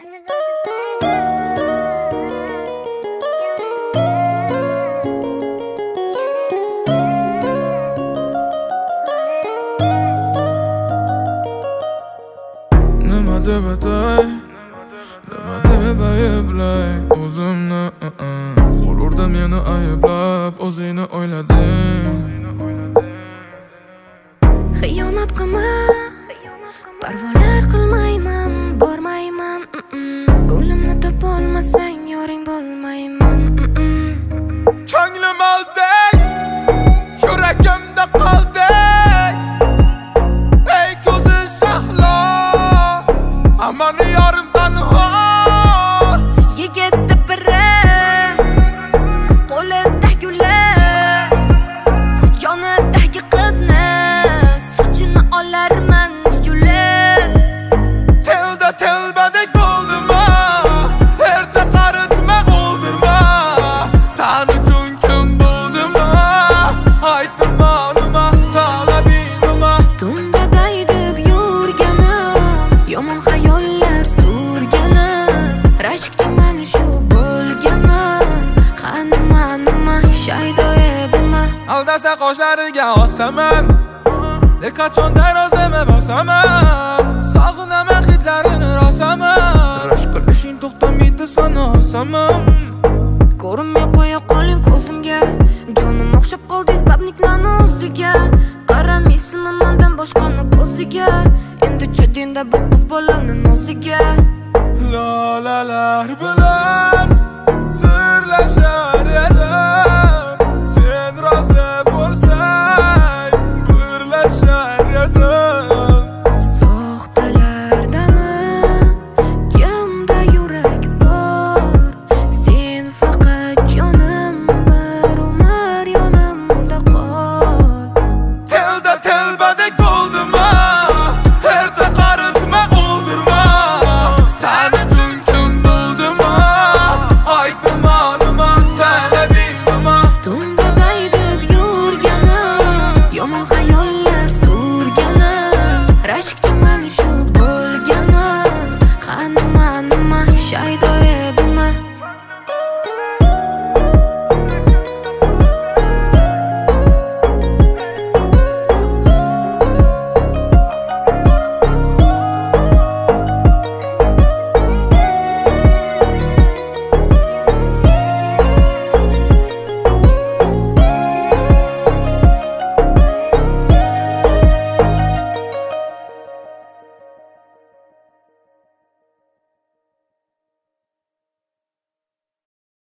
Nima deb atay, nima deb ayblay o'zimni g'ururda meni ayblab o'zingni o'ylading. Xiyonat qilma, parvolar qilmayman, bormayman. Ko'nglimni topolmasang yoring bo'lmayman. Ko'nglim olday, yuragimda qolday. Ey ko'zi shahlo, amani yorim tanho. Yigitni biri qo'lida gullar, yonidagi qizni sochini olarman yulib. Telbadek bo'ldimma, erta qaritma o'ldirma. Sen uchun kim bo'ldimma, aytma nima talabing nima. Tunda daydib yurganim, yomon xayollar surganim, rashkchiman shu bo'lganim. Qanima nima shaydo edimma. Aldasa qoshlariga osaman, qachondan o'zimni bosaman. Sog'inaman hidlarini rosaman, rashk qilishing to'xtamaydi sana osaman. Ko'rinmay qo'ya qoling ko'zimga, jonim o'xshab qoldingiz babniklarni o'ziga. Qaramaysinmi mendan boshqani ko'ziga, endi chidinda bu qiz bolani noziga. Lolalar bilan sirlashar edim, sen rozi bo'lsang birlashar edim. Soxtalardami kimda yurak bor, sen faqat jonim, bir umr yonimda qol. Telbadek bo'ldimma, erta qaritma o'ldirma. Sen uchun kim bo'ldimma, aytma nima talabing nima. Tunda daydib yurganim, yomon xayollar surganim, rashkchiman shu bo'lganim. Qanima nima shaydo